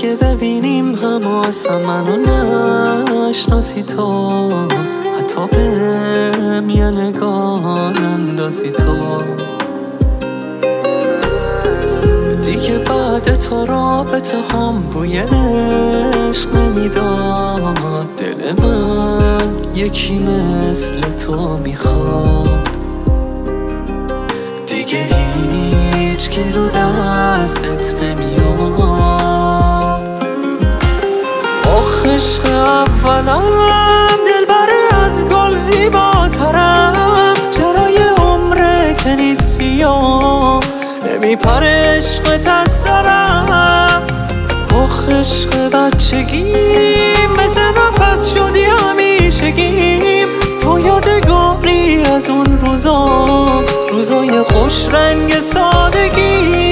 اگه ببینیم هم اصلا منو نشناسی تو، حتی بهم یه نگاه اندازی تو، دیگه بعد تو رابطه هم بوی عشق نمیداد. دل من یکی مثل تو میخواد، دیگه هیچ گلو دستت نمیاد. آخ عشق اولم دلبر از گل زیباترم، چرای عمره که نیستی و نمیپره عشقت از سرم. آخ عشق بچگیم مثل نفس شدی همیشگیم، تو یادگاری از اون روزای خوش رنگ سادگی.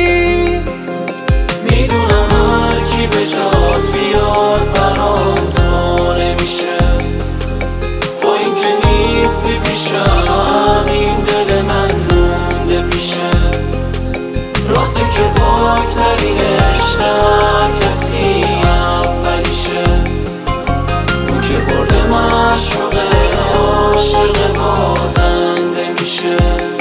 میدونم هر کی به جات بیاد برام تو نمیشه، با اینکه نیستی پیشم این دل من مونده پیشت. راسته که پاکترین عشق هر کسی اولیشه، اون که برده معشوقه عاشق بازنده میشه.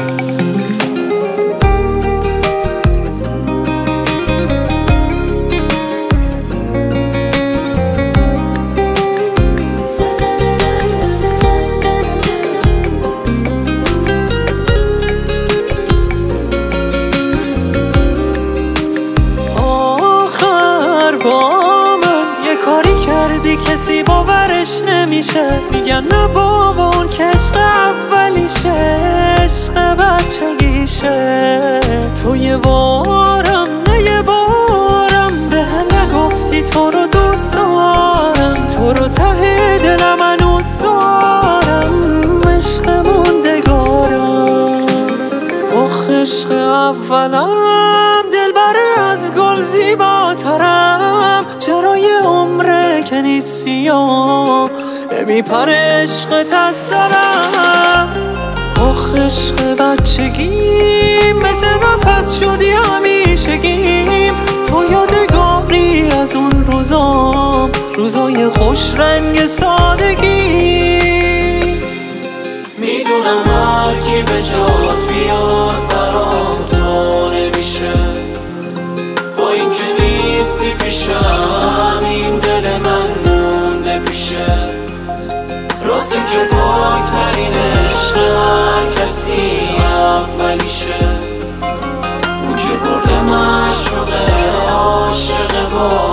با من یه کاری کردی کسی باورش نمیشه، میگن نه بابا اون که عشق اولیشه، عشق بچگیشه. تو یه بارم نه یه بارم به هم نگفتی تو رو دوست دارم، تو رو ته دلم هنوز دارم، عشق موندگارم. آخ عشق اولم دلبر از گل زیباترم، چرای عمره که نیستی و نمیپره عشقت از سرم. آخ عشق بچگیم مثل نفس شدی همیشگیم، تو یادگاری از اون روزای خوش رنگ سادگی. میدونم هر کی به جات بیاد برام تو نمیشه، با اینکه نیستی پیشم این دل من مونده پیشت. راسته که پاکترین عشق هر کسی اولیشه، اون که برده معشوقه عاشق با